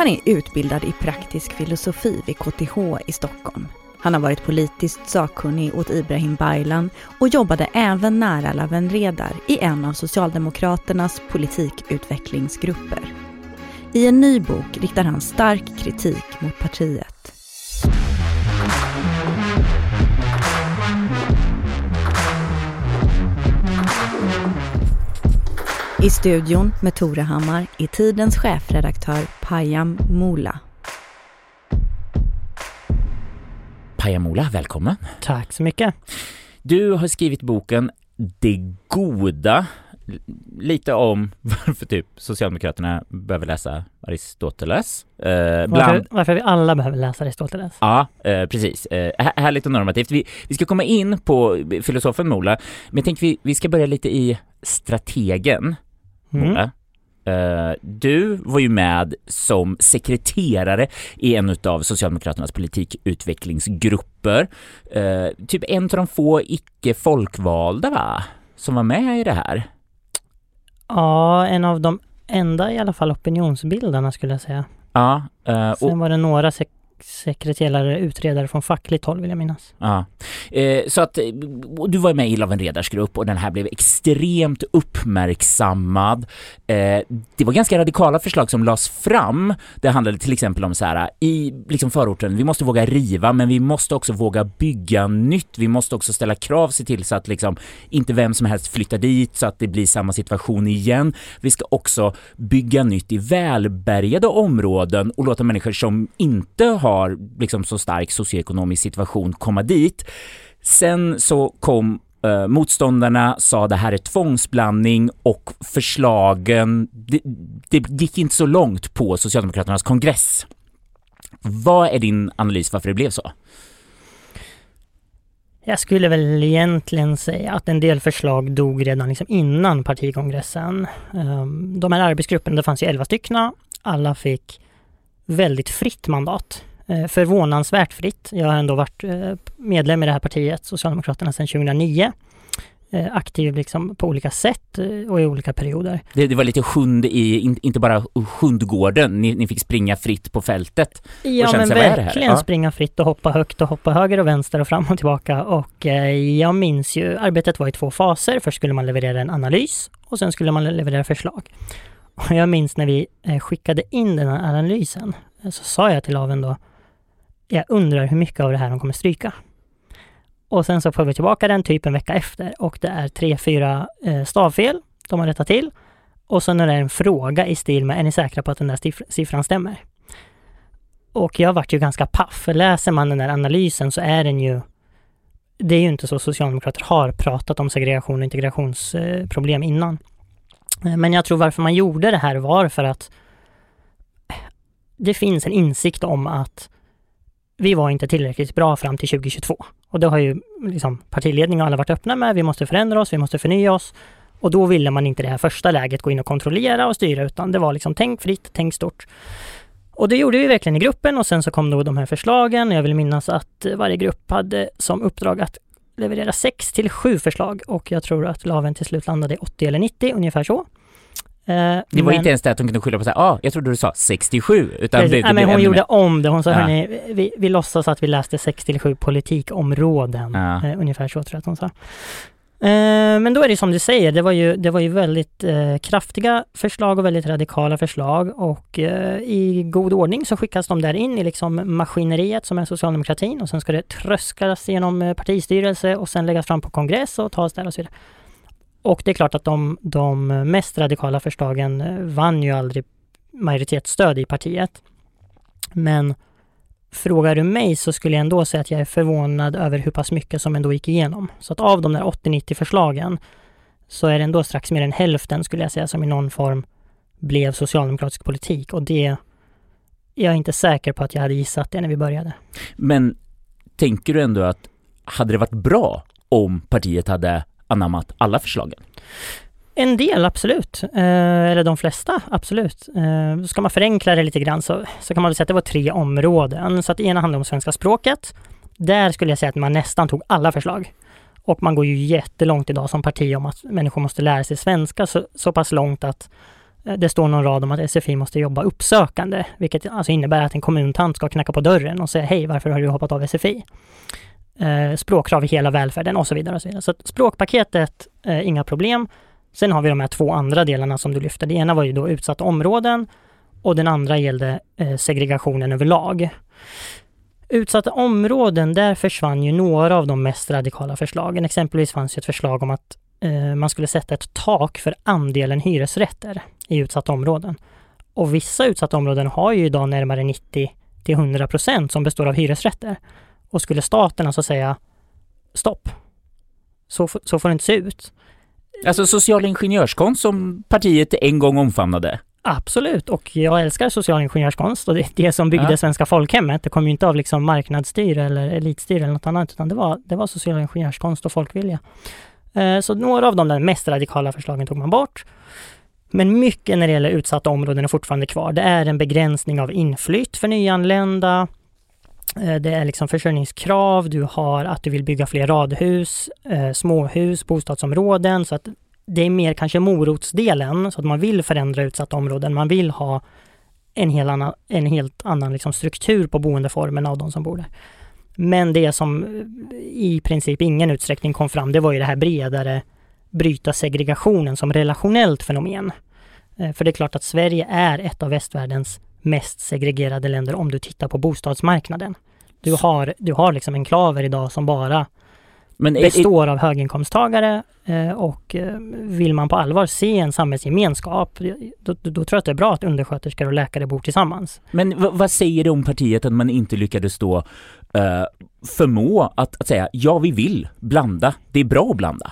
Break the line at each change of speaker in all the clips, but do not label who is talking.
Han är utbildad i praktisk filosofi vid KTH i Stockholm. Han har varit politiskt sakkunnig åt Ibrahim Baylan och jobbade även nära Lawen Redar i en av Socialdemokraternas politikutvecklingsgrupper. I en ny bok riktar han stark kritik mot partiet. I studion med Tore Hammar är Tidens chefredaktör Payam Molla.
Payam Molla, välkommen.
Tack så mycket.
Du har skrivit boken Det goda, lite om varför typ Socialdemokraterna behöver läsa Aristoteles.
Varför vi alla behöver läsa Aristoteles.
Ja, precis. Härligt och normativt. Vi ska komma in på filosofen Molla, men jag tänkte vi ska börja lite i strategen. Molla. Du var ju med som sekreterare i en av Socialdemokraternas politikutvecklingsgrupper. Typ en av de få icke-folkvalda, va? Som var med i det här.
Ja, en av de enda i alla fall opinionsbildarna skulle jag säga.
Ja.
Sen var det några sekreterare, utredare från fackligt håll vill jag minnas.
Ja. Så att du var med i Lawen Redars grupp och den här blev extremt uppmärksammad. Det var ganska radikala förslag som lades fram. Det handlade till exempel om så här, i liksom förorten, vi måste våga riva, men vi måste också våga bygga nytt. Vi måste också ställa krav, se till så att liksom inte vem som helst flyttar dit så att det blir samma situation igen. Vi ska också bygga nytt i välbärgade områden och låta människor som inte har liksom så stark socioekonomisk situation komma dit. Sen så kom motståndarna, sa det här är tvångsblandning och förslagen, det gick inte så långt på Socialdemokraternas kongress. Vad är din analys varför det blev så?
Jag skulle väl egentligen säga att en del förslag dog redan liksom innan partikongressen. De här arbetsgrupperna, det fanns ju 11 stycken. Alla fick väldigt fritt mandat. Förvånansvärt fritt. Jag har ändå varit medlem i det här partiet, Socialdemokraterna, sedan 2009. Aktiv liksom på olika sätt och i olika perioder.
Det var lite inte bara hundgården. Ni fick springa fritt på fältet.
Ja, men verkligen springa fritt och hoppa högt och hoppa höger och vänster och fram och tillbaka. Och jag minns ju, arbetet var i 2 faser. Först skulle man leverera en analys och sen skulle man leverera förslag. Och jag minns när vi skickade in den här analysen så sa jag till Lawen då, jag undrar hur mycket av det här de kommer stryka. Och sen så får vi tillbaka den typ en vecka efter och det är 3-4 stavfel de har rättat till. Och sen är det en fråga i stil med, är ni säkra på att den där siffran stämmer? Och jag varit ju ganska paff. För läser man den där analysen så är den ju, det är ju inte så Socialdemokrater har pratat om segregation och integrationsproblem innan. Men jag tror varför man gjorde det här var för att det finns en insikt om att vi var inte tillräckligt bra fram till 2022. Och det har ju liksom partiledningen och alla varit öppna med. Vi måste förändra oss, vi måste förnya oss. Och då ville man inte det här första läget gå in och kontrollera och styra, utan det var liksom tänk fritt, tänk stort. Och det gjorde vi verkligen i gruppen och sen så kom då de här förslagen. Jag vill minnas att varje grupp hade som uppdrag att leverera 6-7 förslag och jag tror att Lawen till slut landade i 80 eller 90, ungefär så.
Det var inte ens det att hon kunde skylla på så här, jag trodde du sa 67. Utan
men hon gjorde om det. Hon sa, hörni, vi låtsas att vi läste 6-7 politikområden. Ungefär så tror jag att hon sa. Men då är det som du säger, det var ju väldigt kraftiga förslag och väldigt radikala förslag och i god ordning så skickas de där in i liksom maskineriet som är socialdemokratin och sen ska det tröskas genom partistyrelse och sen läggas fram på kongress och tas där och så vidare. Och det är klart att de mest radikala förslagen vann ju aldrig majoritetsstöd i partiet. Men frågar du mig så skulle jag ändå säga att jag är förvånad över hur pass mycket som ändå gick igenom. Så att av de där 80-90 förslagen så är det ändå strax mer än hälften skulle jag säga som i någon form blev socialdemokratisk politik. Och det jag är inte säker på att jag hade gissat det när vi började.
Men tänker du ändå att hade det varit bra om partiet hade anammat alla förslagen?
En del, absolut. Eller de flesta, absolut. Ska man förenkla det lite grann så kan man väl säga att det var 3 områden. Så att ena handlar om svenska språket. Där skulle jag säga att man nästan tog alla förslag. Och man går ju jättelångt idag som parti om att människor måste lära sig svenska så pass långt att Det står någon rad om att SFI måste jobba uppsökande, vilket alltså innebär att en kommuntant ska knacka på dörren och säga hej, varför har du hoppat av SFI? Språkkrav i hela välfärden och så vidare. Och så vidare. Så att språkpaketet, inga problem. Sen har vi de här 2 andra delarna som du lyfte. Det ena var ju då utsatta områden och den andra gällde segregationen överlag. Utsatta områden, där försvann ju några av de mest radikala förslagen. Exempelvis fanns ju ett förslag om att man skulle sätta ett tak för andelen hyresrätter i utsatta områden. Och vissa utsatta områden har ju idag närmare 90-100% som består av hyresrätter. Och skulle staten alltså säga stopp, så får det inte se ut.
Alltså social ingenjörskonst som partiet en gång omfamnade.
Absolut, och jag älskar social ingenjörskonst och det är det som byggde svenska folkhemmet. Det kom ju inte av liksom marknadsstyre eller elitstyre eller något annat, utan det var social ingenjörskonst och folkvilja. Så några av de där mest radikala förslagen tog man bort. Men mycket när det gäller utsatta områden är fortfarande kvar. Det är en begränsning av inflytt för nyanlända. Det är liksom försörjningskrav. Du har att du vill bygga fler radhus, småhus, bostadsområden. Så att det är mer kanske morotsdelen. Så att man vill förändra utsatta områden. Man vill ha en helt annan liksom struktur på boendeformerna av de som bor där. Men det som i princip ingen utsträckning kom fram, det var ju det här bredare bryta segregationen som relationellt fenomen. För det är klart att Sverige är ett av västvärldens mest segregerade länder om du tittar på bostadsmarknaden. Du har liksom enklaver idag som bara består av höginkomsttagare och vill man på allvar se en samhällsgemenskap, då tror jag att det är bra att undersköterskor och läkare bor tillsammans.
Men vad säger det om partiet att man inte lyckades då förmå att säga ja, vi vill blanda, det är bra att blanda?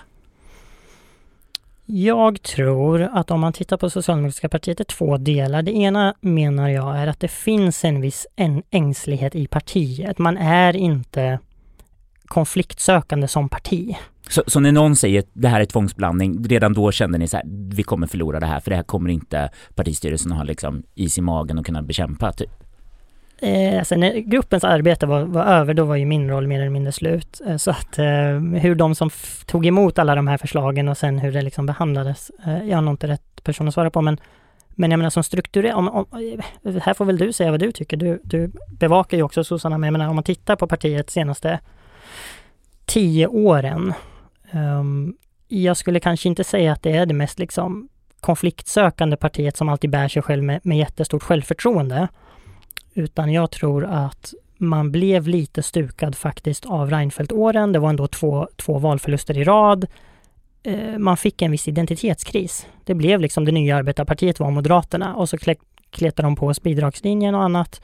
Jag
tror att om man tittar på Socialdemokratiska partiet är 2 delar. Det ena menar jag är att det finns en viss ängslighet i partiet. Man är inte konfliktsökande som parti.
Så när någon säger att det här är tvångsblandning, redan då kände ni så här, vi kommer förlora det här, för det här kommer inte partistyrelsen att ha liksom is i magen och kunna bekämpa typ?
Alltså när gruppens arbete var över, då var ju min roll mer eller mindre slut. Så att hur de som tog emot alla de här förslagen och sen hur det liksom behandlades, jag har nog inte rätt person att svara på, men jag menar som strukturell, här får väl du säga vad du tycker. Du bevakar ju också sossarna, men jag menar om man tittar på partiets senaste 10 åren, jag skulle kanske inte säga att det är det mest liksom konfliktsökande partiet som alltid bär sig själv med jättestort självförtroende. Utan jag tror att man blev lite stukad faktiskt av Reinfeldt-åren. Det var ändå två valförluster i rad. Man fick en viss identitetskris. Det blev liksom det nya arbetarpartiet var Moderaterna. Och så kletade de på oss bidragslinjen och annat.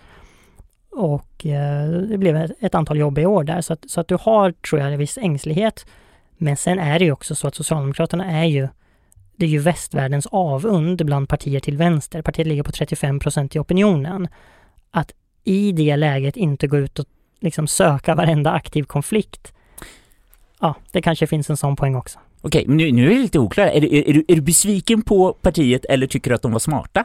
Och det blev ett antal jobbiga år där. Så att du har, tror jag, en viss ängslighet. Men sen är det ju också så att Socialdemokraterna det är ju västvärldens avund bland partier till vänster. Partiet ligger på 35% i opinionen. Att i det läget inte gå ut och liksom söka varenda aktiv konflikt. Ja, det kanske finns en sån poäng också.
Okej, men nu är det lite oklart. Är du besviken på partiet eller tycker du att de var smarta?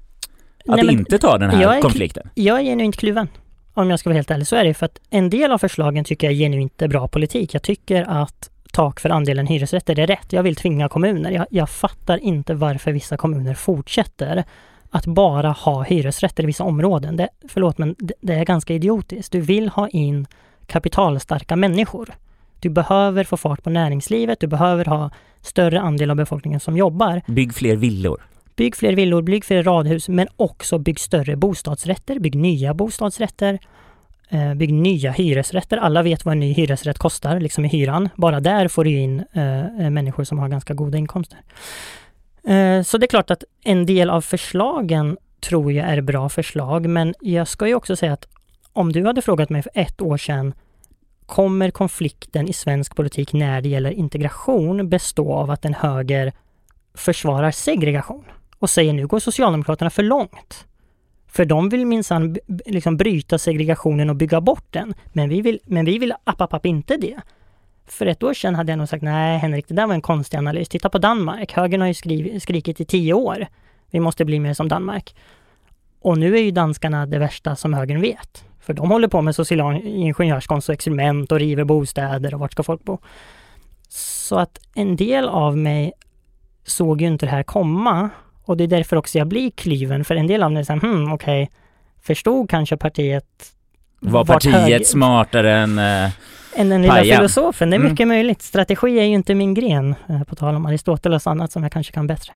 Att inte ta den här konflikten? Jag är genuint kluven. Om jag ska vara helt ärlig, så är det för att en del av förslagen tycker jag är genuint bra politik. Jag tycker att tak för andelen hyresrätter är rätt. Jag vill tvinga kommuner. Jag fattar inte varför vissa kommuner fortsätter att bara ha hyresrätter i vissa områden. Det är ganska idiotiskt. Du vill ha in kapitalstarka människor. Du behöver få fart på näringslivet. Du behöver ha större andel av befolkningen som jobbar. Bygg fler villor.
Bygg fler radhus, men också bygg större bostadsrätter. Bygg nya bostadsrätter. Bygg nya hyresrätter. Alla vet vad en ny hyresrätt kostar, liksom i hyran. Bara där får du in människor som har ganska goda inkomster. Så det är klart att en del av förslagen tror jag är bra förslag, men jag ska ju också säga att om du hade frågat mig för 1 år sedan, kommer konflikten i svensk politik när det gäller integration bestå av att en höger försvarar segregation och säger nu går Socialdemokraterna för långt. För de vill minsann liksom bryta segregationen och bygga bort den, men vi vill app inte det. För 1 år sedan hade jag nog sagt, nej Henrik, det där var en konstig analys. Titta på Danmark. Högern har ju skrikit i 10 år. Vi måste bli mer som Danmark. Och nu är ju danskarna det värsta som högern vet. För de håller på med social ingenjörskonst och experiment och river bostäder och vart ska folk bo. Så att en del av mig såg ju inte det här komma. Och det är därför också jag blir klyven, för en del av det är så här, okej, förstod kanske partiet
var partiet smartare än
den lilla filosofen. Det är mycket möjligt. Strategi är ju inte min gren, på tal om Aristoteles och annat som jag kanske kan bättre.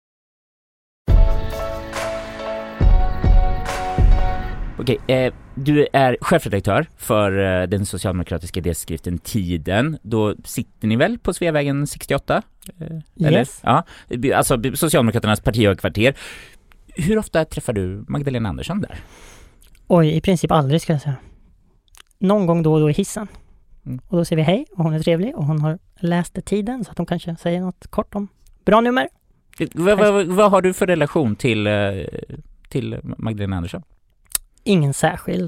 Okej, du är chefredaktör för den socialdemokratiska idéskriften Tiden. Då sitter ni väl på Sveavägen 68? Eller?
Yes.
Ja, alltså Socialdemokraternas partihögkvarter. Hur ofta träffar du Magdalena Andersson där?
Oj, i princip aldrig ska jag säga. Någon gång då och då i hissen. Och då säger vi hej och hon är trevlig och hon har läst Tiden så att hon kanske säger något kort om bra nummer.
Vad har du för relation till Magdalena Andersson?
Ingen särskild.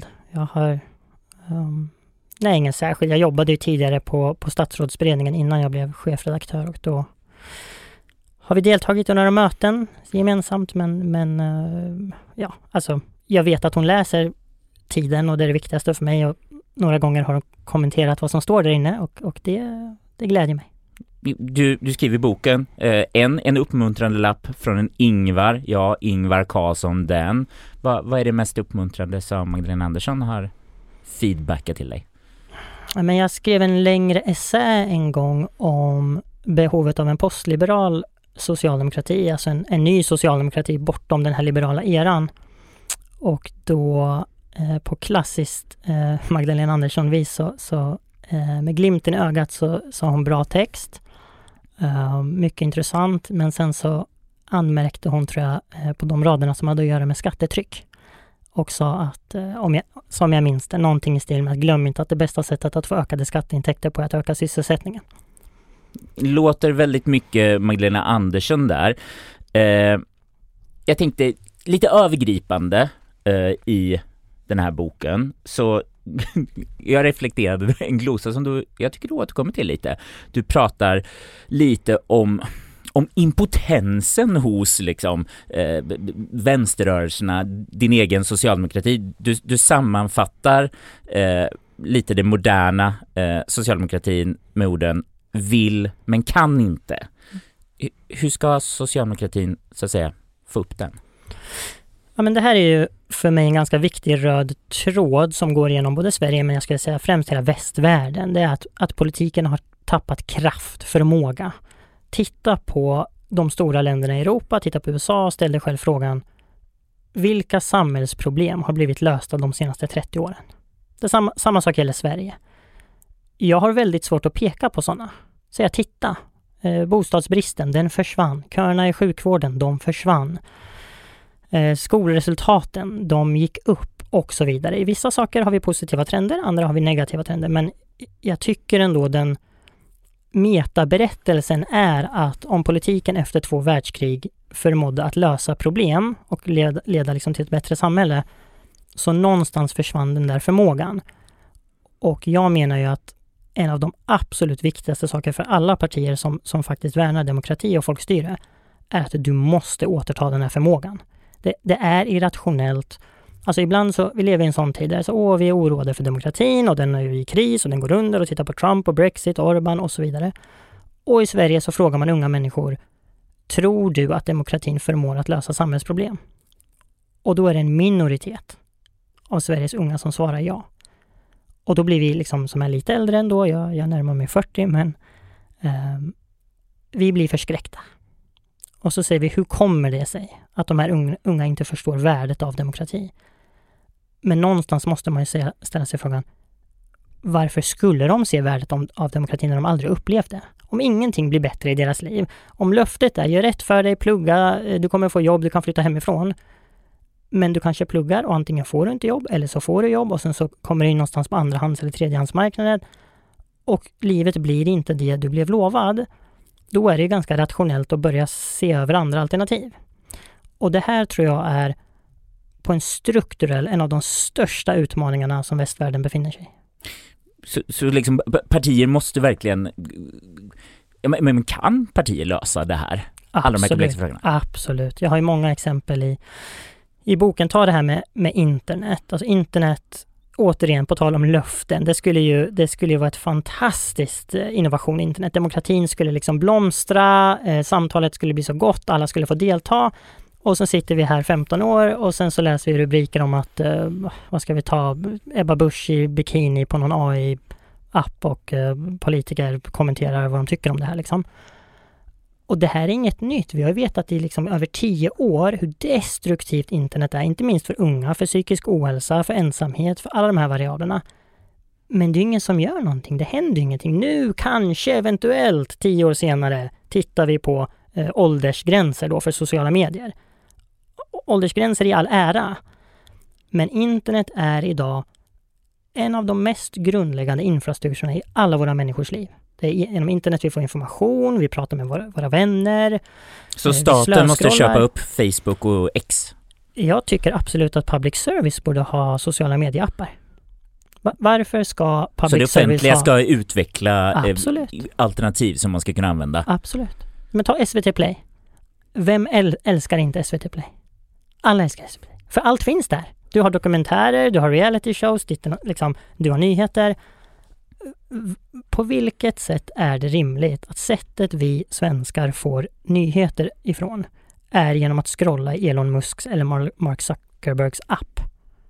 Ingen särskild. Jag jobbade ju tidigare på statsrådsberedningen innan jag blev chefredaktör och då har vi deltagit i några möten gemensamt men alltså jag vet att hon läser Tiden och det är det viktigaste för mig och några gånger har hon kommenterat vad som står där inne och det glädjer mig.
Du skriver i boken en uppmuntrande lapp från en Ingvar. Ja, Ingvar Carlsson den. Vad är det mest uppmuntrande som Magdalena Andersson har feedbackat till dig?
Men jag skrev en längre essä en gång om behovet av en postliberal socialdemokrati, alltså en ny socialdemokrati bortom den här liberala eran. Och då på klassiskt Magdalena Andersson vis så med glimten i ögat så har hon bra text. Mycket intressant, men sen så anmärkte hon, tror jag, på de raderna som hade att göra med skattetryck och sa att, som jag minns det, någonting i stil med att glöm inte att det bästa sättet att få ökade skatteintäkter på är att öka sysselsättningen.
Låter väldigt mycket Magdalena Andersson där. Jag tänkte lite övergripande i den här boken, så jag reflekterade en glosa som jag tycker du återkommer till lite. Du pratar lite om impotensen hos liksom vänsterrörelserna, din egen socialdemokrati. Du sammanfattar lite det moderna socialdemokratin med orden vill men kan inte. Hur ska socialdemokratin, så att säga, få upp den?
Ja, men det här är ju för mig en ganska viktig röd tråd som går igenom både Sverige, men jag skulle säga främst hela västvärlden. Det är att politiken har tappat kraft, förmåga. Titta på de stora länderna i Europa, titta på USA och ställ dig själv frågan: vilka samhällsproblem har blivit lösta de senaste 30 åren? Samma sak gäller Sverige. Jag har väldigt svårt att peka på sådana. Säga titta, bostadsbristen, den försvann. Köerna i sjukvården, de försvann. Skolresultaten, de gick upp och så vidare. I vissa saker har vi positiva trender, andra har vi negativa trender, men jag tycker ändå den metaberättelsen är att om politiken efter 2 världskrig förmådde att lösa problem och leda liksom till ett bättre samhälle, så någonstans försvann den där förmågan. Och jag menar ju att en av de absolut viktigaste saker för alla partier som faktiskt värnar demokrati och folkstyre är att du måste återta den här förmågan. Det är irrationellt. Alltså ibland så, vi lever i en sån tid där vi är oroade för demokratin och den är ju i kris och den går under och tittar på Trump och Brexit, Orban och så vidare. Och i Sverige så frågar man unga människor: tror du att demokratin förmår att lösa samhällsproblem? Och då är det en minoritet av Sveriges unga som svarar ja. Och då blir vi liksom, som är lite äldre ändå, jag närmar mig 40, men vi blir förskräckta. Och så säger vi, hur kommer det sig att de här unga inte förstår värdet av demokrati? Men någonstans måste man ju ställa sig frågan, varför skulle de se värdet av demokrati när de aldrig upplevt det? Om ingenting blir bättre i deras liv, om löftet är gör rätt för dig, plugga, du kommer få jobb, du kan flytta hemifrån. Men du kanske pluggar och antingen får du inte jobb eller så får du jobb och sen så kommer du in någonstans på andrahands- eller tredjehandsmarknaden och livet blir inte det du blev lovad. Då är det ganska rationellt att börja se över andra alternativ. Och det här tror jag är på en av de största utmaningarna som västvärlden befinner sig i.
Så liksom partier måste verkligen... Men kan partier lösa det här? Alla de här komplexa frågorna?
Absolut. Jag har ju många exempel i boken. Ta det här med internet. Alltså internet återigen på tal om löften, det skulle ju vara ett fantastiskt innovation i internet. Demokratin skulle liksom blomstra, samtalet skulle bli så gott, alla skulle få delta. Och så sitter vi här 15 år och sen så läser vi rubriker om att, vad ska vi ta, Ebba Busch i bikini på någon AI-app och politiker kommenterar vad de tycker om det här liksom. Och det här är inget nytt. Vi har vetat i liksom över 10 år hur destruktivt internet är, inte minst för unga, för psykisk ohälsa, för ensamhet, för alla de här variablerna. Men det är ingen som gör någonting. Det händer ingenting. Nu kanske, eventuellt, 10 år senare tittar vi på åldersgränser då för sociala medier. Åldersgränser i all ära. Men internet är idag en av de mest grundläggande infrastrukturerna i alla våra människors liv. Det är genom internet vi får information, vi pratar med våra vänner.
Så staten måste köpa upp Facebook och X?
Jag tycker absolut att public service borde ha sociala medieappar. Varför ska public service ha... Så det offentliga
ska utveckla alternativ som man ska kunna använda?
Absolut. Men ta SVT Play. Vem älskar inte SVT Play? Alla älskar SVT Play. För allt finns där. Du har dokumentärer, du har reality shows, du har nyheter. På vilket sätt är det rimligt att sättet vi svenskar får nyheter ifrån är genom att scrolla i Elon Musks eller Mark Zuckerbergs app?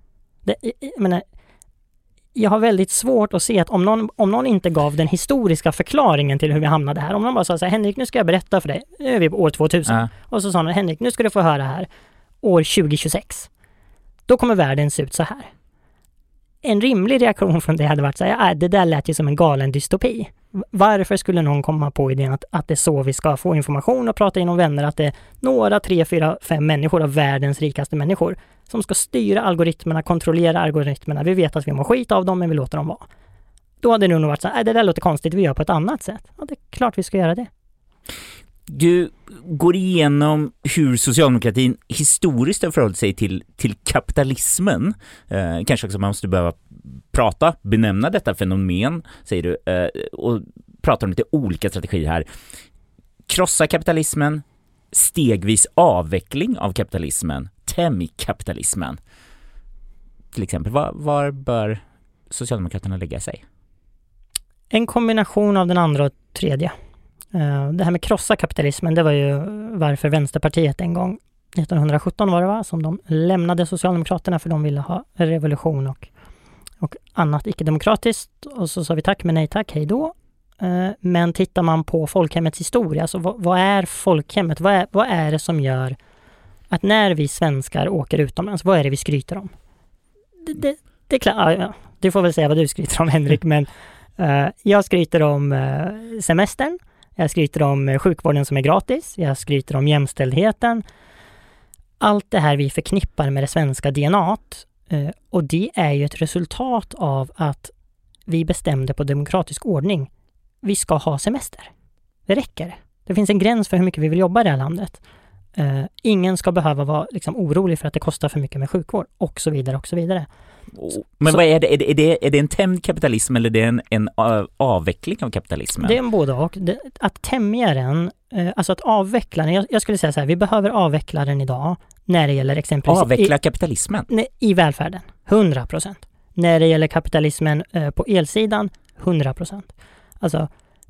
Jag har väldigt svårt att se att om någon inte gav den historiska förklaringen till hur vi hamnade här, om någon bara sa så här, Henrik, nu ska jag berätta för dig, nu är vi på år 2000, och så sa någon, Henrik, nu ska du få höra här, år 2026, då kommer världen se ut så här. En rimlig reaktion från det hade varit så här, det där lät ju som en galen dystopi. Varför skulle någon komma på idén att det är så vi ska få information och prata inom vänner, att det är några 3, 4, 5 människor av världens rikaste människor som ska styra algoritmerna, kontrollera algoritmerna. Vi vet att vi mår skit av dem, men vi låter dem vara. Då hade det nog varit så här, det där låter konstigt, vi gör på ett annat sätt. Ja, det är klart vi ska göra det.
Du går igenom hur socialdemokratin historiskt har förhållit sig till kapitalismen. Kanske också man måste behöva benämna detta fenomen, säger du, och prata om lite olika strategier här. Krossa kapitalismen, stegvis avveckling av kapitalismen, tämj kapitalismen. Till exempel, var bör Socialdemokraterna lägga sig?
En kombination av den andra och tredje. Det här med krossa kapitalismen, det var ju varför Vänsterpartiet en gång 1917 var det, va, som de lämnade Socialdemokraterna för de ville ha revolution och annat icke-demokratiskt, och så sa vi tack men nej tack, hej då. Men tittar man på folkhemmets historia, så vad är folkhemmet? Vad är det som gör att när vi svenskar åker utomlands, vad är det vi skryter om? Det är klart, ja, du får väl säga vad du skryter om, Henrik, men jag skryter om semestern. Jag skryter om sjukvården som är gratis. Jag skryter om jämställdheten. Allt det här vi förknippar med det svenska DNAt. Och det är ju ett resultat av att vi bestämde på demokratisk ordning. Vi ska ha semester. Det räcker. Det finns en gräns för hur mycket vi vill jobba i det här landet. Ingen ska behöva vara liksom orolig för att det kostar för mycket med sjukvård. Och så vidare och så vidare.
Men vad är det? Är det en tämjd kapitalism eller är det en avveckling av kapitalismen?
Det är en både och. Att tämja den, alltså att avveckla den, jag skulle säga så här, vi behöver avveckla den idag när det gäller exempelvis...
Avveckla kapitalismen?
I välfärden, 100%. När det gäller kapitalismen på elsidan, 100%. Alltså,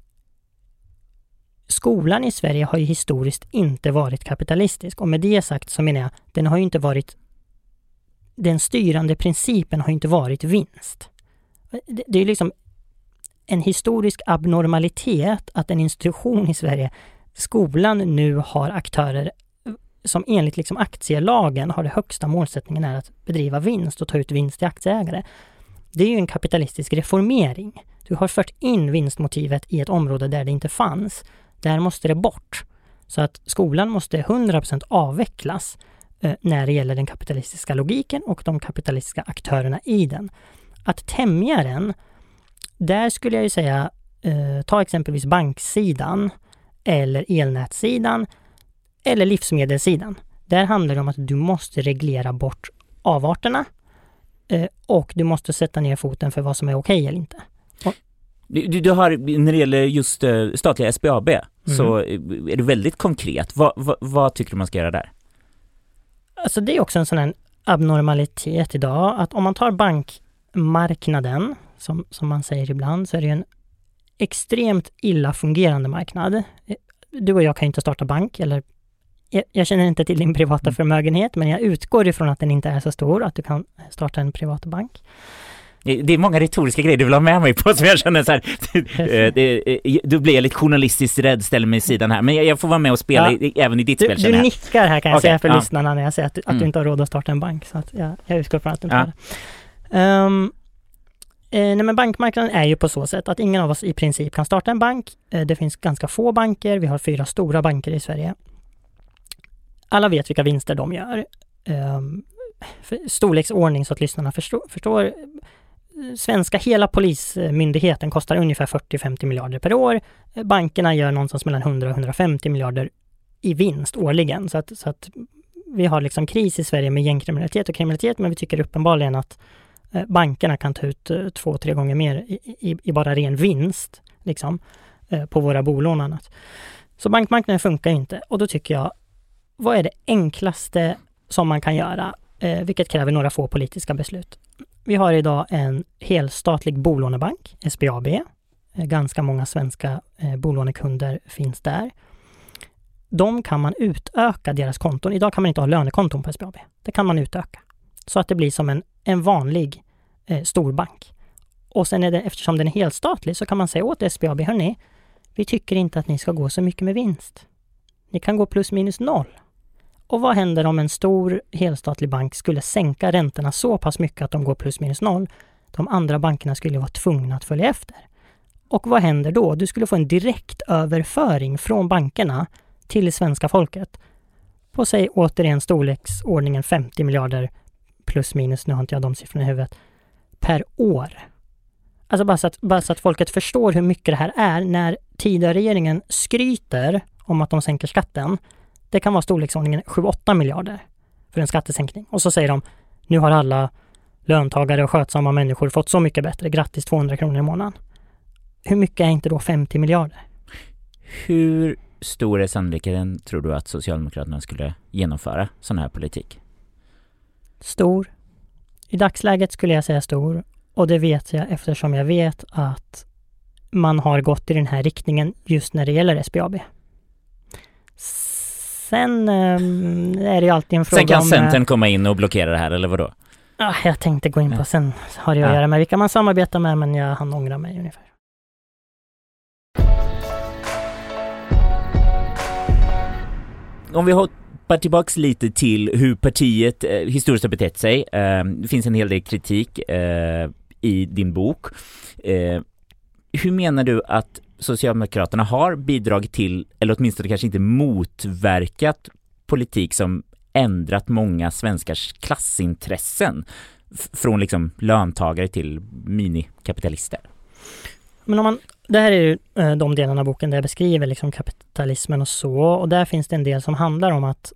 skolan i Sverige har ju historiskt inte varit kapitalistisk, och med det sagt så menar jag, den har ju inte varit, den styrande principen har ju inte varit vinst. Det är liksom en historisk abnormalitet att en institution i Sverige, skolan, nu har aktörer som enligt liksom aktielagen har det högsta målsättningen är att bedriva vinst och ta ut vinst till aktieägare. Det är ju en kapitalistisk reformering. Du har fört in vinstmotivet i ett område där det inte fanns. Där måste det bort. Så att skolan måste 100% avvecklas när det gäller den kapitalistiska logiken och de kapitalistiska aktörerna i den. Att tämja den, där skulle jag ju säga, ta exempelvis banksidan eller elnätssidan eller livsmedelssidan. Där handlar det om att du måste reglera bort avarterna och du måste sätta ner foten för vad som är okej eller inte.
Du har, när det gäller just statliga SBAB, så är det väldigt konkret. Vad tycker du man ska göra där? Alltså
det är också en sån här abnormalitet idag, att om man tar bankmarknaden, som man säger ibland, så är det en extremt illa fungerande marknad. Du och jag kan ju inte starta bank, eller jag känner inte till din privata förmögenhet, men jag utgår ifrån att den inte är så stor att du kan starta en privat bank.
Det är många retoriska grejer du vill ha med mig på, som jag känner så här, då blir jag lite journalistiskt rädd, ställer mig i sidan här, men jag får vara med och spela även i ditt spel.
Du nickar här, kan jag säga för lyssnarna, när jag säger att du inte har råd att starta en bank, så att jag utgår från att du inte har det. Nej, men bankmarknaden är ju på så sätt att ingen av oss i princip kan starta en bank. Det finns ganska få banker, vi har 4 stora banker i Sverige. Alla vet vilka vinster de gör. Storleksordning så att lyssnarna förstår. Svenska hela polismyndigheten kostar ungefär 40-50 miljarder per år. Bankerna gör någonstans mellan 100 och 150 miljarder i vinst årligen. Så att vi har liksom kris i Sverige med gängkriminalitet och kriminalitet, men vi tycker uppenbarligen att bankerna kan ta ut 2-3 gånger mer i bara ren vinst liksom, på våra bolån och annat. Så bankmarknaden funkar inte, och då tycker jag, vad är det enklaste som man kan göra, vilket kräver några få politiska beslut? Vi har idag en helstatlig bolånebank, SBAB. Ganska många svenska bolånekunder finns där. De kan man utöka deras konton. Idag kan man inte ha lönekonton på SBAB. Det kan man utöka. Så att det blir som en vanlig storbank. Och sen är det, eftersom den är helstatlig, så kan man säga åt SBAB, hörni, vi tycker inte att ni ska gå så mycket med vinst. Ni kan gå plus minus noll. Och vad händer om en stor helstatlig bank skulle sänka räntorna så pass mycket att de går plus minus noll? De andra bankerna skulle vara tvungna att följa efter. Och vad händer då? Du skulle få en direkt överföring från bankerna till svenska folket på, säg återigen, storleksordningen 50 miljarder plus minus, nu har inte jag de siffrorna i huvudet, per år. Alltså bara så att folket förstår hur mycket det här är. När tidigare regeringen skryter om att de sänker skatten, det kan vara storleksordningen 7-8 miljarder för en skattesänkning. Och så säger de, nu har alla löntagare och skötsamma människor fått så mycket bättre, grattis 200 kronor i månaden. Hur mycket är inte då 50 miljarder?
Hur stor är sannolikheten, tror du, att Socialdemokraterna skulle genomföra sån här politik?
Stor. I dagsläget skulle jag säga stor. Och det vet jag eftersom jag vet att man har gått i den här riktningen just när det gäller SBAB. Sen är det ju alltid en fråga om...
Sen kan Centern komma in och blockera det här, eller vadå?
Jag tänkte gå in på sen har det att göra med vilka man samarbetar med, men jag hann ångra mig ungefär.
Om vi hoppar tillbaks lite till hur partiet historiskt har betett sig. Det finns en hel del kritik i din bok. Hur menar du att Socialdemokraterna har bidragit till, eller åtminstone kanske inte motverkat, politik som ändrat många svenskars klassintressen från liksom löntagare till minikapitalister?
Men det här är ju de delarna av boken där jag beskriver liksom kapitalismen och så, och där finns det en del som handlar om att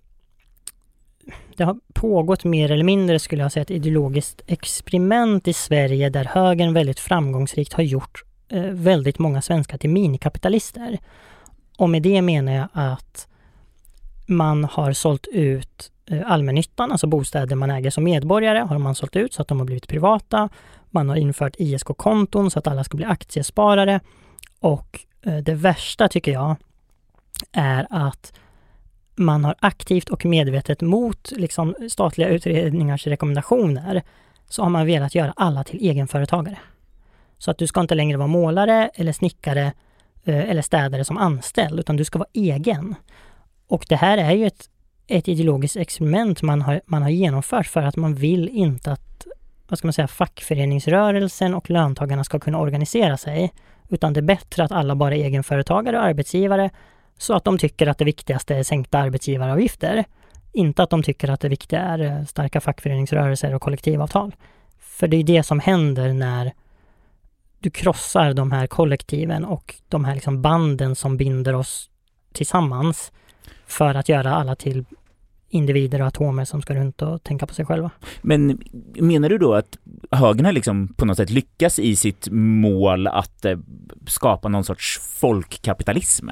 det har pågått mer eller mindre, skulle jag säga, ett ideologiskt experiment i Sverige där högern väldigt framgångsrikt har gjort väldigt många svenskar till minikapitalister. Och med det menar jag att man har sålt ut allmännyttan, alltså bostäder man äger som medborgare, har man sålt ut så att de har blivit privata. Man har infört ISK-konton så att alla ska bli aktiesparare. Och det värsta tycker jag är att man har aktivt och medvetet mot liksom statliga utredningars rekommendationer, så har man velat göra alla till egenföretagare. Så att du ska inte längre vara målare eller snickare eller städare som anställd, utan du ska vara egen. Och det här är ju ett ideologiskt experiment man har genomfört för att man vill inte att, vad ska man säga, fackföreningsrörelsen och löntagarna ska kunna organisera sig, utan det är bättre att alla bara är egenföretagare och arbetsgivare, så att de tycker att det viktigaste är sänkta arbetsgivaravgifter. Inte att de tycker att det viktiga är starka fackföreningsrörelser och kollektivavtal. För det är det som händer när du krossar de här kollektiven och de här liksom banden som binder oss tillsammans för att göra alla till individer och atomer som ska runt och tänka på sig själva. Men
menar du då att högern har liksom på något sätt lyckas i sitt mål att skapa någon sorts folkkapitalism?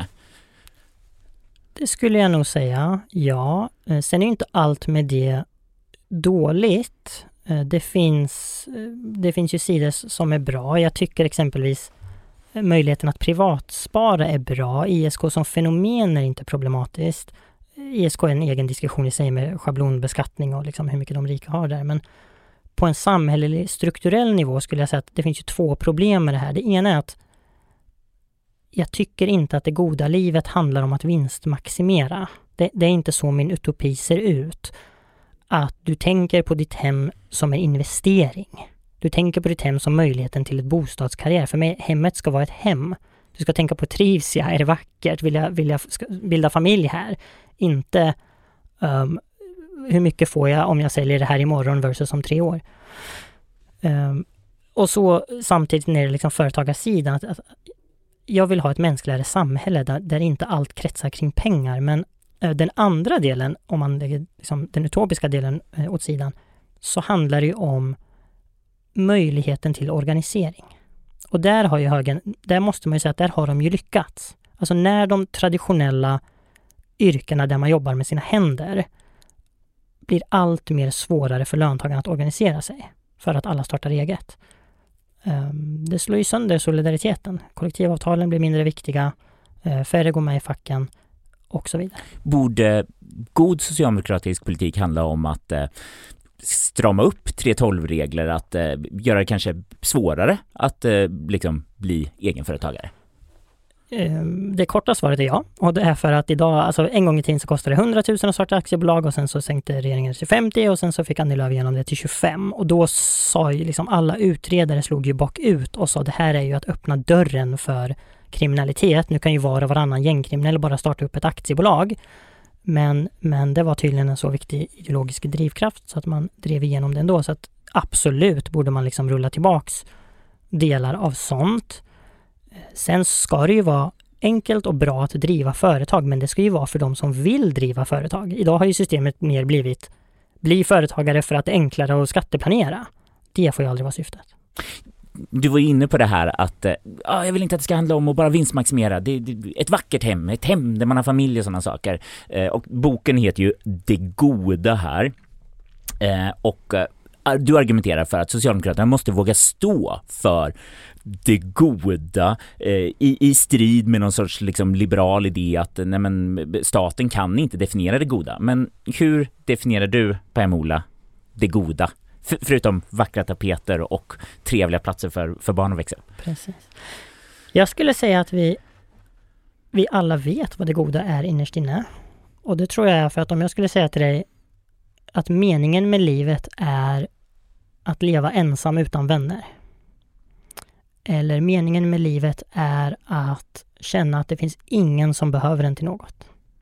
Det skulle jag nog säga, ja. Sen är ju inte allt med det dåligt. Det finns ju sidor som är bra. Jag tycker exempelvis möjligheten att privatspara är bra. ISK som fenomen är inte problematiskt. ISK är en egen diskussion i sig med schablonbeskattning och liksom hur mycket de rika har där. Men på en samhällelig strukturell nivå skulle jag säga att det finns ju 2 problem med det här. Det ena är att jag tycker inte att det goda livet handlar om att vinstmaximera. Det är inte så min utopi ser ut. Att du tänker på ditt hem som en investering. Du tänker på ditt hem som möjligheten till ett bostadskarriär. För mig, hemmet ska vara ett hem. Du ska tänka på, trivs jag? Är det vackert? Vill jag bilda familj här? Inte hur mycket får jag om jag säljer det här imorgon versus om 3 år. Och så samtidigt när det liksom företagarsidan att jag vill ha ett mänskligare samhälle där inte allt kretsar kring pengar. Men den andra delen, om man lägger liksom den utopiska delen åt sidan, så handlar det ju om möjligheten till organisering. Och där har ju högern, där måste man ju säga att där har de ju lyckats. Alltså när de traditionella yrkena där man jobbar med sina händer blir allt mer svårare för löntagarna att organisera sig för att alla startar eget. Det slår ju sönder solidariteten. Kollektivavtalen blir mindre viktiga, färre går med i facken och så vidare.
Borde god socialdemokratisk politik handla om att strama upp 3:12-regler, att göra det kanske svårare att liksom bli egenföretagare?
Det korta svaret är ja. Och det är för att idag, alltså en gång i tiden så kostade det 100 000 att starta aktiebolag och sen så sänkte regeringen till 50 och sen så fick Annie Lööf igenom det till 25. Och då sa ju liksom alla utredare slog ju bakut och sa det här är ju att öppna dörren för kriminalitet. Nu kan ju var och varannan gängkriminell bara starta upp ett aktiebolag. Men det var tydligen en så viktig ideologisk drivkraft så att man drev igenom det ändå. Så att absolut borde man liksom rulla tillbaks delar av sånt. Sen ska det ju vara enkelt och bra att driva företag, men det ska ju vara för de som vill driva företag. Idag har ju systemet mer blivit bli företagare för att det är enklare att skatteplanera. Det får ju aldrig vara syftet.
Du var inne på det här att jag vill inte att det ska handla om att bara vinstmaximera. Det är ett vackert hem, ett hem där man har familj och sådana saker. Och boken heter ju Det goda här. Och du argumenterar för att Socialdemokraterna måste våga stå för det goda i strid med någon sorts liksom liberal idé att staten kan inte definiera det goda. Men hur definierar du, Per-Ola, det goda? Förutom vackra tapeter och trevliga platser för barn att växa upp.
Precis. Jag skulle säga att vi alla vet vad det goda är innerst inne. Och det tror jag är för att om jag skulle säga till dig att meningen med livet är att leva ensam utan vänner. Eller meningen med livet är att känna att det finns ingen som behöver en till något.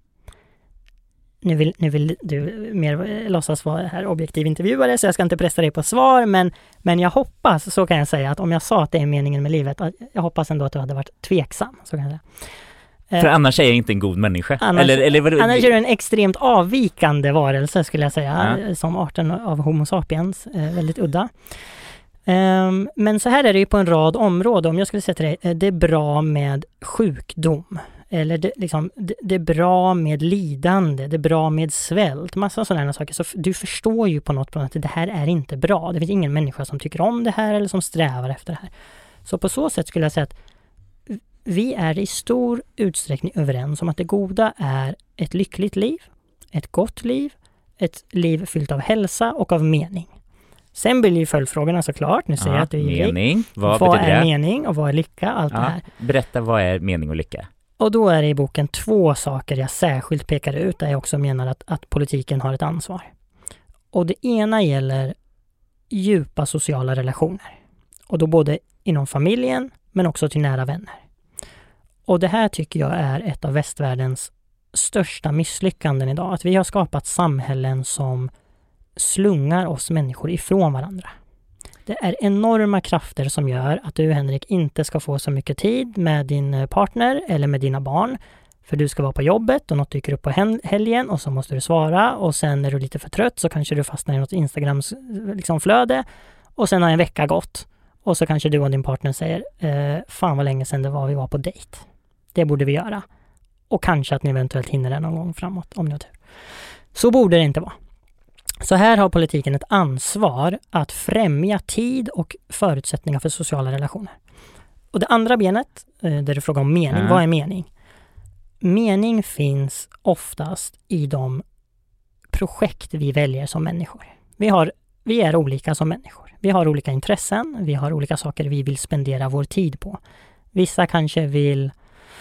Nu vill du mer låtsas vara här objektiv intervjuare så jag ska inte pressa dig på svar men jag hoppas, så kan jag säga att om jag sa att det är meningen med livet, jag hoppas ändå att du hade varit tveksam, så kan jag säga.
För annars är jag inte en god människa.
Annars är du en extremt avvikande varelse skulle jag säga, som arten av Homo sapiens, väldigt udda. Men så här är det ju på en rad områden. Om jag skulle säga till dig, det är bra med sjukdom. Eller det är bra med lidande, det är bra med svält, massa sådana saker. Så du förstår ju på något plan att det här är inte bra. Det finns ingen människa som tycker om det här eller som strävar efter det här. Så på så sätt skulle jag säga att vi är i stor utsträckning överens om att det goda är ett lyckligt liv, ett gott liv, ett liv fyllt av hälsa och av mening. Sen blir ju följdfrågorna såklart. Nu säger jag att du är
mening.
Vad är mening och vad är lycka? Allt det här.
Berätta, vad är mening och lycka?
Och då är det i boken 2 saker jag särskilt pekar ut där jag också menar att politiken har ett ansvar. Och det ena gäller djupa sociala relationer. Och då både inom familjen men också till nära vänner. Och det här tycker jag är ett av västvärldens största misslyckanden idag. Att vi har skapat samhällen som slungar oss människor ifrån varandra. Det är enorma krafter som gör att du, Henrik, inte ska få så mycket tid med din partner eller med dina barn. För du ska vara på jobbet och något dyker upp på helgen och så måste du svara. Och sen är du lite för trött så kanske du fastnar i något Instagrams flöde. Och sen har en vecka gått. Och så kanske du och din partner säger fan vad länge sedan det var vi var på dejt. Det borde vi göra. Och kanske att ni eventuellt hinner det någon gång framåt om ni har tur. Så borde det inte vara. Så här har politiken ett ansvar att främja tid och förutsättningar för sociala relationer. Och det andra benet, där du frågar om mening, vad är mening? Mening finns oftast i de projekt vi väljer som människor. Vi är olika som människor. Vi har olika intressen, vi har olika saker vi vill spendera vår tid på. Vissa kanske vill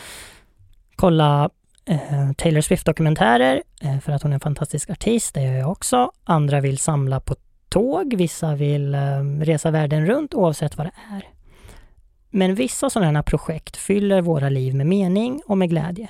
kolla Taylor Swift-dokumentärer för att hon är en fantastisk artist, det gör jag också. Andra vill samla på tåg, vissa vill resa världen runt oavsett vad det är. Men vissa sådana här projekt fyller våra liv med mening och med glädje.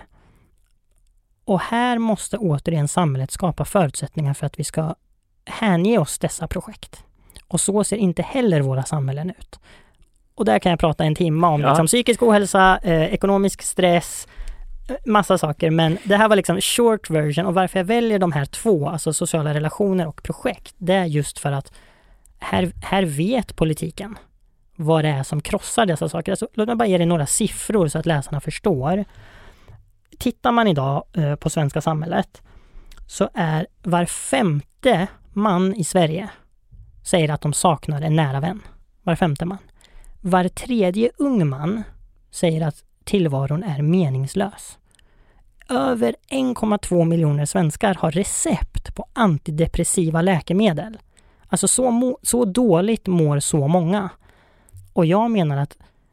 Och här måste återigen samhället skapa förutsättningar för att vi ska hänge oss dessa projekt. Och så ser inte heller våra samhällen ut. Och där kan jag prata en timme om liksom, psykisk ohälsa, ekonomisk stress, massa saker. Men det här var liksom short version, och varför jag väljer de här två, alltså sociala relationer och projekt, det är just för att här vet politiken vad det är som krossar dessa saker. Alltså, låt mig bara ge dig några siffror så att läsarna förstår. Tittar man idag på svenska samhället så är var 5:e man i Sverige säger att de saknar en nära vän. Var 5:e man. Var 3:e ung man säger att tillvaron är meningslös. Över 1,2 miljoner svenskar har recept på antidepressiva läkemedel. Alltså så dåligt mår så många. Och jag menar att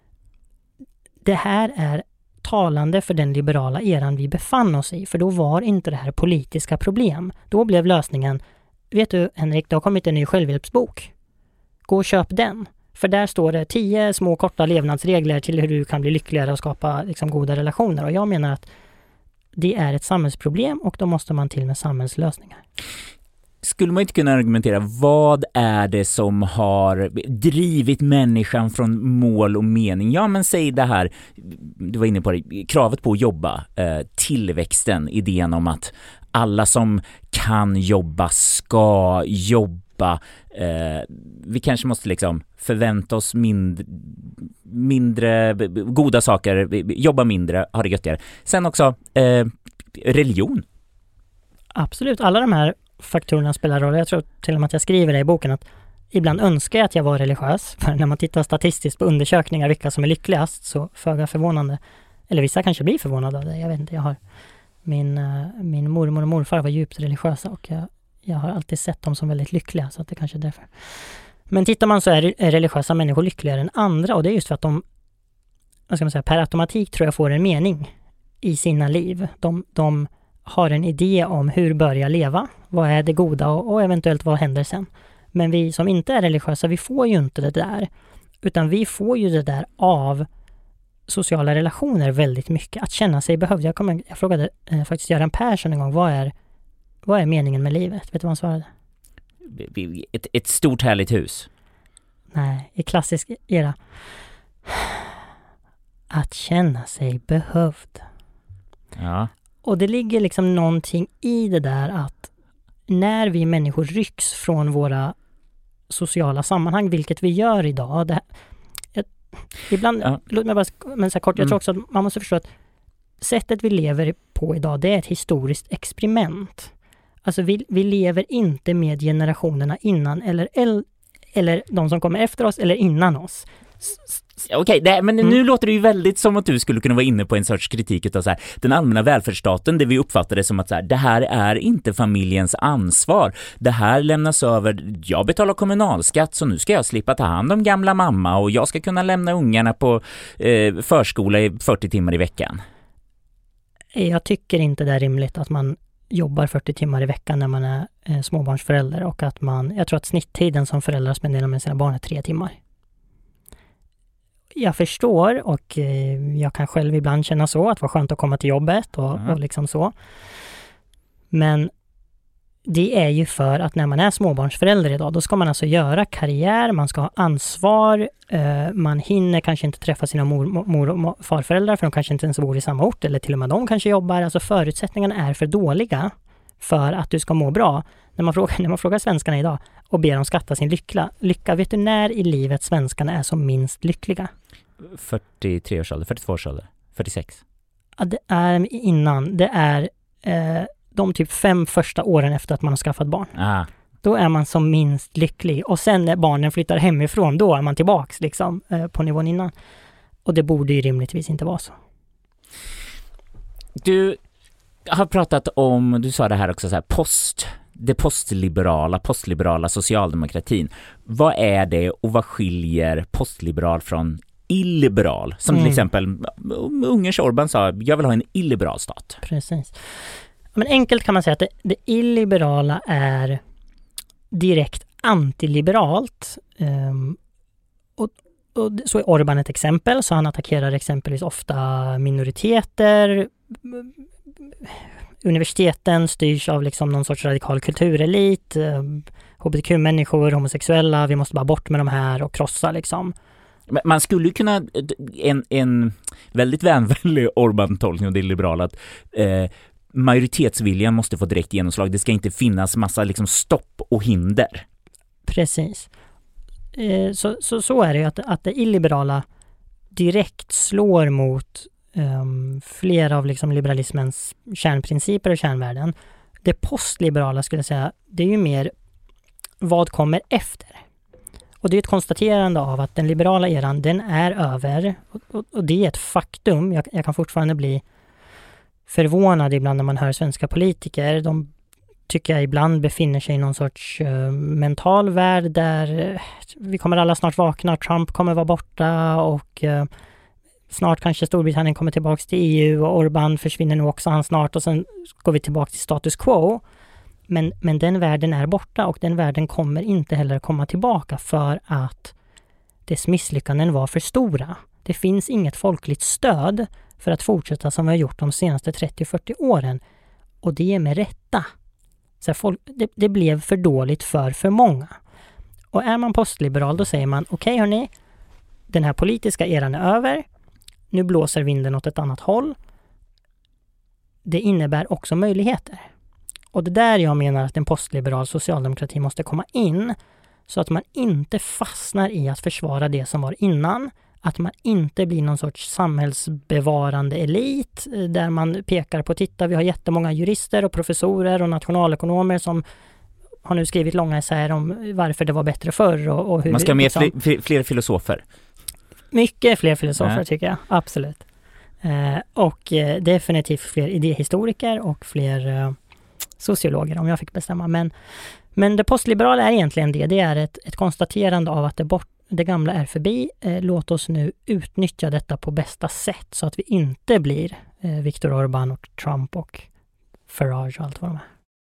det här är talande för den liberala eran vi befann oss i. För då var inte det här politiska problem. Då blev lösningen, vet du Henrik, det har kommit en ny självhjälpsbok. Gå och köp den. För där står det 10 små korta levnadsregler till hur du kan bli lyckligare och skapa liksom, goda relationer. Och jag menar att det är ett samhällsproblem och då måste man till med samhällslösningar.
Skulle man inte kunna argumentera, vad är det som har drivit människan från mål och mening? Ja, men säg det här, du var inne på det, kravet på att jobba, tillväxten, idén om att alla som kan jobba ska jobba. Vi kanske måste liksom förvänta oss mindre goda saker, jobba mindre, ha det göttigare. Sen också religion.
Absolut, alla de här faktorerna spelar roll. Jag tror till och med att jag skriver det i boken att ibland önskar jag att jag var religiös. För när man tittar statistiskt på undersökningar vilka som är lyckligast, så föga förvånande. Eller vissa kanske blir förvånade av det. Jag vet inte, jag har min mormor och morfar var djupt religiösa och jag har alltid sett dem som väldigt lyckliga, så att det kanske är därför. Men tittar man så är religiösa människor lyckligare än andra, och det är just för att de, vad ska man säga, per automatik tror jag får en mening i sina liv. De har en idé om hur börja leva, vad är det goda och eventuellt vad händer sen. Men vi som inte är religiösa, vi får ju inte det där, utan vi får ju det där av sociala relationer väldigt mycket. Att känna sig behövd. Jag frågade faktiskt Göran Persson en gång, vad är meningen med livet? Vet du vad han svarade?
Ett stort härligt hus.
Nej, i klassisk era. Att känna sig behövd.
Ja. Och
det ligger liksom någonting i det där att när vi människor rycks från våra sociala sammanhang, vilket vi gör idag. Ibland, låt mig bara, men så kort, jag tror också att man måste förstå att sättet vi lever på idag, det är ett historiskt experiment. Alltså vi lever inte med generationerna innan eller de som kommer efter oss eller innan oss.
Okej, men nu låter det ju väldigt som att du skulle kunna vara inne på en sorts kritik utav så här, den allmänna välfärdsstaten, där vi uppfattar det som att så här, det här är inte familjens ansvar. Det här lämnas över, jag betalar kommunalskatt så nu ska jag slippa ta hand om gamla mamma och jag ska kunna lämna ungarna på förskola i 40 timmar i veckan.
Jag tycker inte det är rimligt att man jobbar 40 timmar i veckan när man är småbarnsförälder, och att jag tror att snitttiden som föräldrar spenderar med sina barn är 3 timmar. Jag förstår, och jag kan själv ibland känna så, att det var skönt att komma till jobbet och liksom så. Men det är ju för att när man är småbarnsförälder idag, då ska man alltså göra karriär, man ska ha ansvar, man hinner kanske inte träffa sina mor- och farföräldrar för de kanske inte ens bor i samma ort, eller till och med de kanske jobbar. Alltså förutsättningarna är för dåliga för att du ska må bra. När man frågar svenskarna idag och ber dem skatta sin lycka, vet du när i livet svenskarna är som minst lyckliga?
43 års ålder, 42 års ålder, 46.
Ja, det är innan. Det är de typ 5 första åren efter att man har skaffat barn. Då är man som minst lycklig. Och sen när barnen flyttar hemifrån, då är man tillbaks liksom, på nivån innan. Och det borde ju rimligtvis inte vara så.
Du har pratat om, du sa det här också, så här, postliberala socialdemokratin. Vad är det och vad skiljer postliberal från illiberal? Som till exempel Ungerns Orbán sa, jag vill ha en illiberal stat.
Precis. Men enkelt kan man säga att det illiberala är direkt antiliberalt. Och så är Orbán ett exempel, så han attackerar exempelvis ofta minoriteter. Universiteten styrs av liksom någon sorts radikal kulturelit, hbtq-människor, homosexuella, vi måste bara bort med de här och krossa liksom.
Man skulle ju kunna, en väldigt vänlig Orbán-tolkning av det liberala, att majoritetsviljan måste få direkt genomslag. Det ska inte finnas massa liksom stopp och hinder.
Precis. Så är det ju att det illiberala direkt slår mot flera av liksom liberalismens kärnprinciper och kärnvärden. Det postliberala skulle jag säga, det är ju mer vad kommer efter. Och det är ett konstaterande av att den liberala eran, den är över. Och det är ett faktum. Jag kan fortfarande bli förvånad ibland när man hör svenska politiker. De tycker jag ibland befinner sig i någon sorts mental värld där vi kommer alla snart vakna, Trump kommer vara borta och snart kanske Storbritannien kommer tillbaka till EU och Orbán försvinner nog också han snart och sen går vi tillbaka till status quo. Men den världen är borta och den världen kommer inte heller komma tillbaka för att dess misslyckanden var för stora. Det finns inget folkligt stöd för att fortsätta som vi har gjort de senaste 30-40 åren. Och det är med rätta. Så det blev för dåligt för många. Och är man postliberal då säger man okej, hörni, den här politiska eran är över. Nu blåser vinden åt ett annat håll. Det innebär också möjligheter. Och det där jag menar att en postliberal socialdemokrati måste komma in så att man inte fastnar i att försvara det som var innan. Att man inte blir någon sorts samhällsbevarande elit där man pekar på, titta vi har jättemånga jurister och professorer och nationalekonomer som har nu skrivit långa essäer om varför det var bättre förr. Och hur
man ska ha med
liksom,
fler filosofer.
Mycket fler filosofer tycker jag, absolut. Och definitivt fler idéhistoriker och fler sociologer om jag fick bestämma. Men det postliberala är egentligen det är ett konstaterande av att det gamla är förbi. Låt oss nu utnyttja detta på bästa sätt så att vi inte blir Viktor Orbán och Trump och Farage och allt vad de är.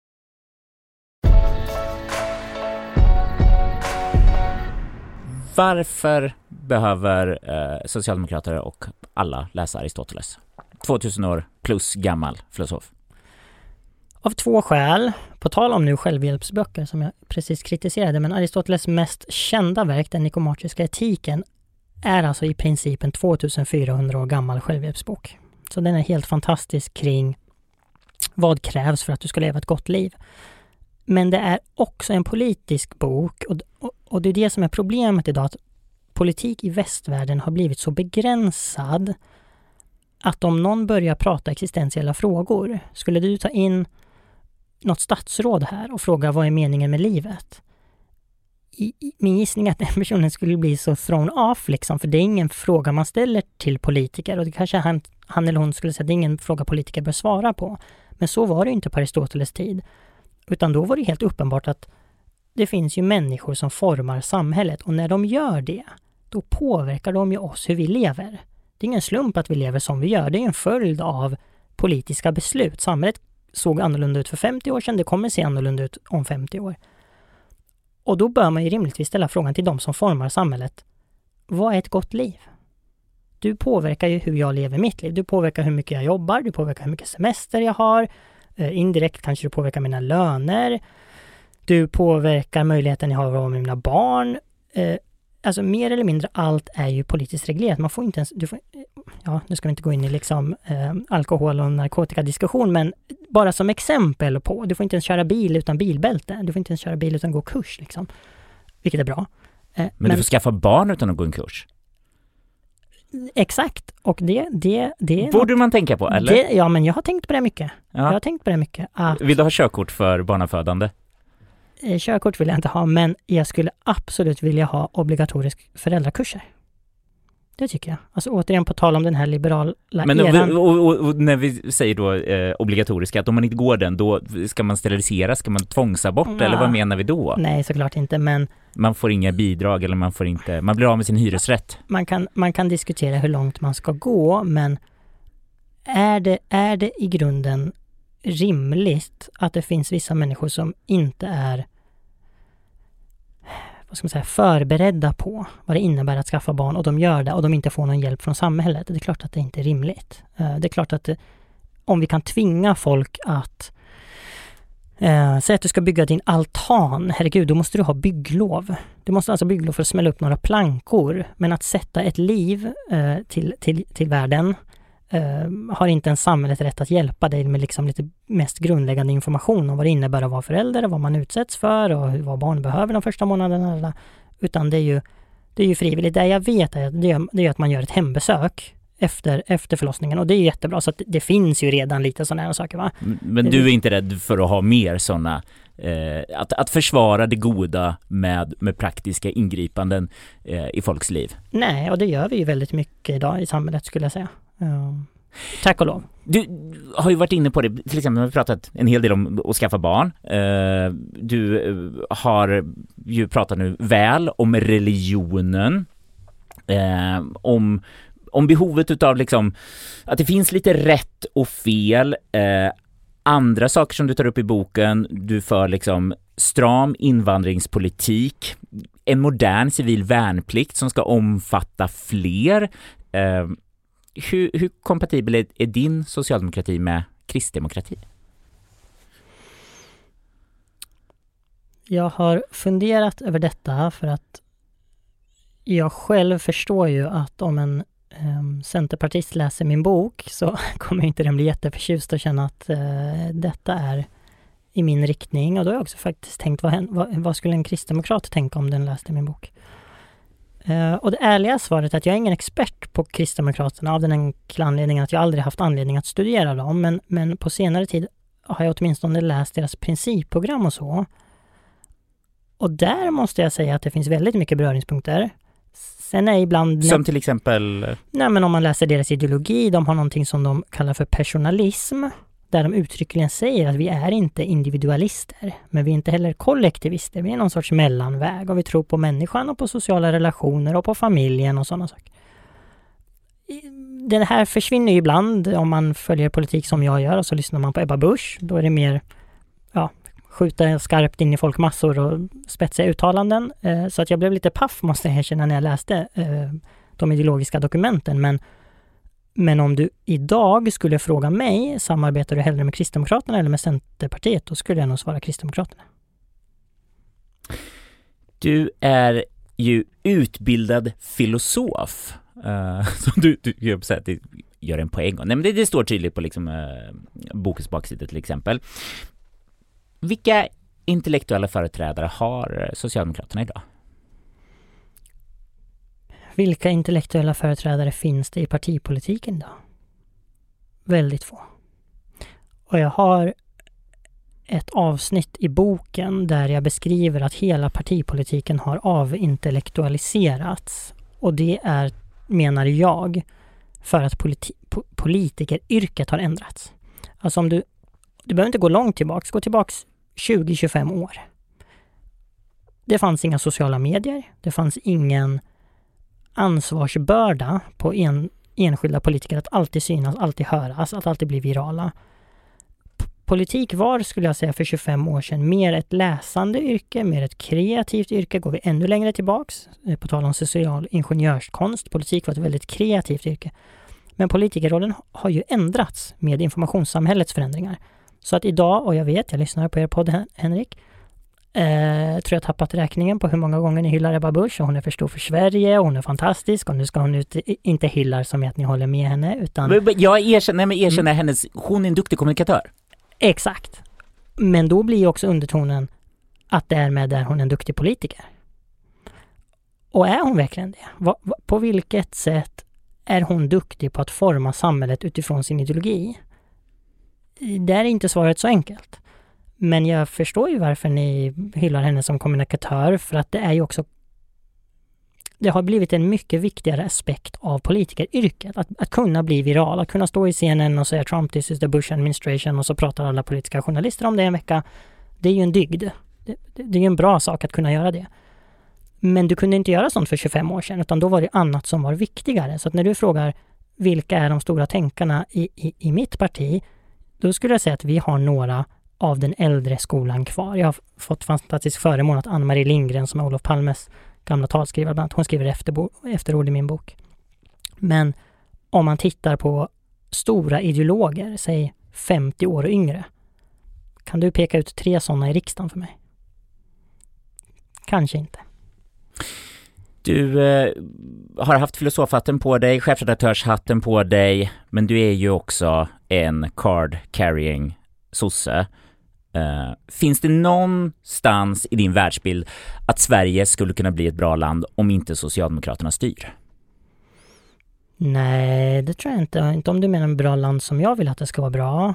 Varför behöver socialdemokrater och alla läsa Aristoteles? 2000 år plus gammal filosof.
Av 2 skäl. På tal om nu självhjälpsböcker som jag precis kritiserade, men Aristoteles mest kända verk, den nikomatiska etiken, är alltså i princip en 2400 år gammal självhjälpsbok. Så den är helt fantastisk kring vad krävs för att du ska leva ett gott liv. Men det är också en politisk bok och det är det som är problemet idag, att politik i västvärlden har blivit så begränsad att om någon börjar prata existentiella frågor, skulle du ta in något statsråd här och fråga vad är meningen med livet? Min gissning är att den personen skulle bli så thrown off liksom, för det är ingen fråga man ställer till politiker och det kanske han eller hon skulle säga att det är ingen fråga politiker bör svara på. Men så var det inte på Aristoteles tid. Utan då var det helt uppenbart att det finns ju människor som formar samhället och när de gör det, då påverkar de ju oss hur vi lever. Det är ingen slump att vi lever som vi gör. Det är en följd av politiska beslut. Samhället såg annorlunda ut för 50 år sedan. Det kommer se annorlunda ut om 50 år. Och då bör man ju rimligtvis ställa frågan till de som formar samhället. Vad är ett gott liv? Du påverkar ju hur jag lever mitt liv. Du påverkar hur mycket jag jobbar. Du påverkar hur mycket semester jag har. Indirekt kanske du påverkar mina löner. Du påverkar möjligheten jag har att vara med mina barn. Alltså mer eller mindre allt är ju politiskt reglerat. Man får inte ens, nu ska vi inte gå in i liksom alkohol- och narkotikadiskussion, men bara som exempel på, du får inte ens köra bil utan bilbälte. Du får inte ens köra bil utan gå kurs liksom. Vilket är bra.
Men du får skaffa barn utan att gå en kurs.
Exakt. Och det
borde man tänka på, eller?
Ja, men jag har tänkt på det mycket.
Ja.
Jag har tänkt på det mycket.
Vill du ha körkort för barnafödande?
körkort vill jag inte ha, men jag skulle absolut vilja ha obligatorisk föräldrakurser. Det tycker jag. Alltså återigen på tal om den här liberala eran.
Och när vi säger då obligatoriska, att om man inte går den, då ska man sterilisera, ska man tvångsaborta eller vad menar vi då?
Nej, såklart inte, men
man får inga bidrag eller man blir av med sin hyresrätt.
Man kan diskutera hur långt man ska gå, men är det i grunden rimligt att det finns vissa människor som inte är förberedda på vad det innebär att skaffa barn, och de gör det och de inte får någon hjälp från samhället? Det är klart att det inte är rimligt. Det är klart att om vi kan tvinga folk att säg att du ska bygga din altan, herregud, då måste du ha bygglov. Du måste alltså bygglov för att smälla upp några plankor, men att sätta ett liv till världen har inte ens samhället rätt att hjälpa dig med liksom lite mest grundläggande information om vad det innebär att vara förälder och vad man utsätts för och vad barn behöver de första månaderna. Utan det är ju frivilligt. Det jag vet är att man gör ett hembesök efter förlossningen, och det är ju jättebra, så att det finns ju redan lite sådana här saker, va?
Men du är inte rädd för att ha mer sådana att försvara det goda med praktiska ingripanden i folks liv?
Nej, och det gör vi ju väldigt mycket idag i samhället, skulle jag säga. Tack och lov.
Du har ju varit inne på det, till exempel har vi pratat en hel del om att skaffa barn. Du har ju pratat nu väl om religionen, om behovet utav liksom att det finns lite rätt och fel. Andra saker som du tar upp i boken, du för liksom stram invandringspolitik, en modern civil värnplikt som ska omfatta fler. Hur kompatibel är din socialdemokrati med kristdemokrati?
Jag har funderat över detta för att jag själv förstår ju att om en centerpartist läser min bok så kommer inte den bli jätteförtjust och känna att detta är i min riktning. Och då har jag också faktiskt tänkt, vad skulle en kristdemokrat tänka om den läste min bok? Och det ärliga svaret är att jag är ingen expert på kristdemokraterna av den enkla anledningen att jag aldrig haft anledning att studera dem. Men på senare tid har jag åtminstone läst deras principprogram och så. Och där måste jag säga att det finns väldigt mycket beröringspunkter. Sen är ibland...
Som till exempel...
Nej, men om man läser deras ideologi, de har någonting som de kallar för personalism. Där de uttryckligen säger att vi är inte individualister, men vi är inte heller kollektivister. Vi är någon sorts mellanväg och vi tror på människan och på sociala relationer och på familjen och sådana saker. Det här försvinner ju ibland om man följer politik som jag gör och så lyssnar man på Ebba Busch. Då är det mer skjuta skarpt in i folkmassor och spetsiga uttalanden. Så att jag blev lite paff, måste jag erkänna, när jag läste de ideologiska dokumenten. Men om du idag skulle fråga mig, samarbetar du hellre med Kristdemokraterna eller med Centerpartiet, då skulle jag nog svara Kristdemokraterna.
Du är ju utbildad filosof. Så du gör en poäng. Nej, men det står tydligt på liksom, bokens baksida till exempel. Vilka intellektuella företrädare har Socialdemokraterna idag?
Vilka intellektuella företrädare finns det i partipolitiken då? Väldigt få. Och jag har ett avsnitt i boken där jag beskriver att hela partipolitiken har avintellektualiserats. Och det är, menar jag, för att politikeryrket har ändrats. Alltså om du behöver inte gå långt tillbaks, gå tillbaks 20-25 år. Det fanns inga sociala medier, det fanns ingen ansvarsbörda på enskilda politiker att alltid synas, alltid höras, att alltid bli virala. Politik var, skulle jag säga, för 25 år sedan mer ett läsande yrke, mer ett kreativt yrke. Går vi ännu längre tillbaks, på tal om social ingenjörskonst, politik var ett väldigt kreativt yrke. Men politikerrollen har ju ändrats med informationssamhällets förändringar. Så att idag, och jag lyssnar på er podd, Henrik, tror jag tappat räkningen på hur många gånger ni hyllar Ebba Busch, och hon är för stor för Sverige och hon är fantastisk, och nu ska hon inte hyllar som att ni håller med henne, utan...
Jag erkänner hennes, hon är en duktig kommunikatör.
Exakt. Men då blir ju också undertonen att därmed är hon en duktig politiker. Och är hon verkligen det? På vilket sätt är hon duktig på att forma samhället utifrån sin ideologi? Där är inte svaret så enkelt. Men jag förstår ju varför ni hyllar henne som kommunikatör, för att det är ju också, det har blivit en mycket viktigare aspekt av politikeryrket. Att kunna bli viral, att kunna stå i scenen och säga Trump, this is the Bush administration, och så pratar alla politiska journalister om det en vecka. Det är ju en dygd. Det är ju en bra sak att kunna göra det. Men du kunde inte göra sånt för 25 år sedan, utan då var det annat som var viktigare. Så att när du frågar vilka är de stora tänkarna i mitt parti, då skulle jag säga att vi har några av den äldre skolan kvar. Jag har fått fantastisk föremål att Ann-Marie Lindgren, som är Olof Palmes gamla talskrivare, bland annat, hon skriver efterord i min bok. Men om man tittar på stora ideologer, säg 50 år och yngre, kan du peka ut 3 sådana i riksdagen för mig? Kanske inte.
Du har haft filosofhatten på dig, chefredaktörshatten på dig, men du är ju också en card-carrying sosse. Finns det någonstans i din världsbild att Sverige skulle kunna bli ett bra land om inte Socialdemokraterna styr?
Nej, det tror jag inte. Inte om du menar en bra land som jag vill att det ska vara bra.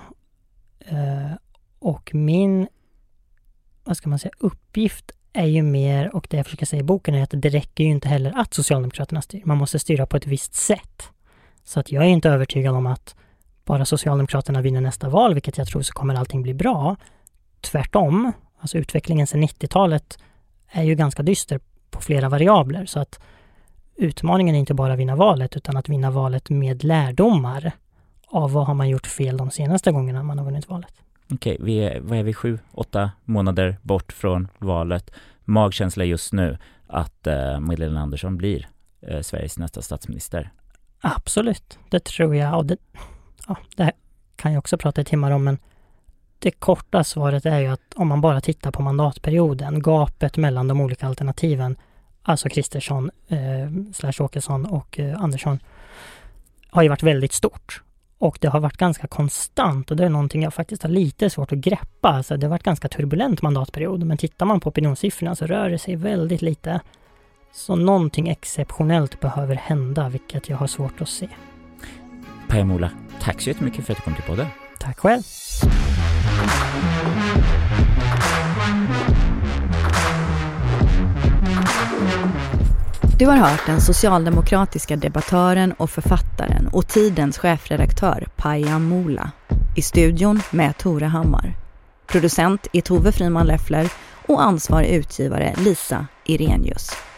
Och min, vad ska man säga, uppgift är ju mer, och det jag försöker säga i boken är att det räcker ju inte heller att Socialdemokraterna styr. Man måste styra på ett visst sätt. Så att jag är inte övertygad om att bara Socialdemokraterna vinner nästa val, vilket jag tror, så kommer allting bli bra. Tvärtom, alltså utvecklingen sedan 90-talet är ju ganska dyster på flera variabler. Så att utmaningen är inte bara att vinna valet, utan att vinna valet med lärdomar av vad har man gjort fel de senaste gångerna man har vunnit valet.
Okej, vad är vi 7-8 månader bort från valet. Magkänsla just nu att Magdalena Andersson blir Sveriges nästa statsminister.
Absolut, det tror jag. Och det här kan jag också prata i timmar om, men det korta svaret är ju att om man bara tittar på mandatperioden, gapet mellan de olika alternativen, alltså Kristersson, Åkesson och Andersson, har ju varit väldigt stort. Och det har varit ganska konstant, och det är någonting jag faktiskt har lite svårt att greppa. Alltså det har varit ganska turbulent mandatperiod, men tittar man på opinionssiffrorna så rör det sig väldigt lite. Så någonting exceptionellt behöver hända, vilket jag har svårt att se.
Paja Mola, tack så jättemycket för att du kom till podden.
Tack själv.
Du har hört den socialdemokratiska debattören och författaren och tidens chefredaktör Paja Mola. I studion med Tore Hammar. Producent är Tove Friman Leffler och ansvarig utgivare Lisa Irenius.